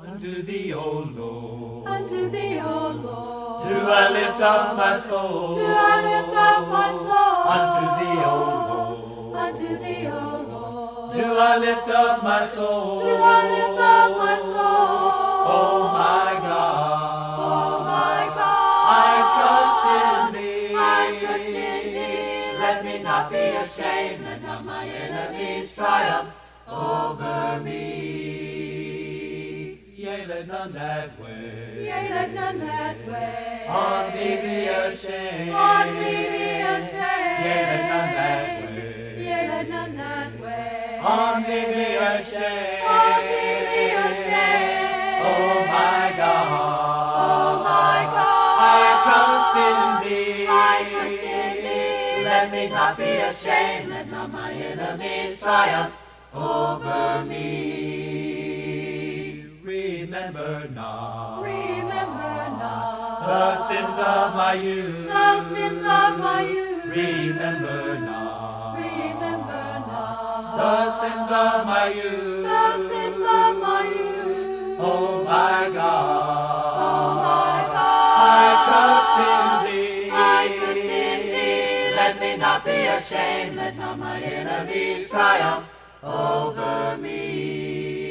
Unto thee, O Lord, unto thee, O Lord, do I lift up my soul. do I lift up my soul. Unto thee, O Lord, unto thee, O Lord, do I lift up my soul. do I lift up my soul. Oh my God, Oh my God, I trust in thee. I trust in thee. Let me not be ashamed, let not my enemies triumph over me. Yea, let none that way, Yea, let none that way on thee be ashamed. on thee be ashamed. Yea, let none that way, Yea, let none that way on thee be ashamed. on thee be ashamed. Oh my God, Oh my God, I trust in thee. I trust in thee. Let me not be ashamed, let not my enemies triumph over me. Remember not Remember not the sins of my youth. the sins of my youth. Remember not Remember not the sins of my youth. the sins of my youth. Oh my God, Oh my God, I trust in thee. I trust in thee. Let me not be ashamed, let not my enemies triumph over me.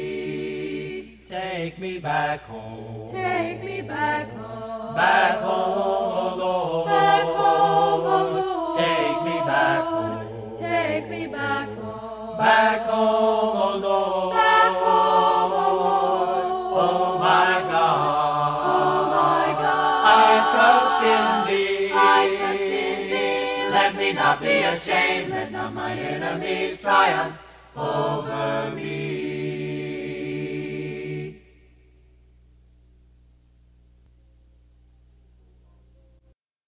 Take me back home, Take me back home, back home, oh Lord. back home, oh Lord. Take me back home, Take me back home, back home, oh Lord. back home, oh Lord. Oh my God, Oh my God, I trust in thee. I trust in thee. Let me not be ashamed, let not my enemies triumph over me.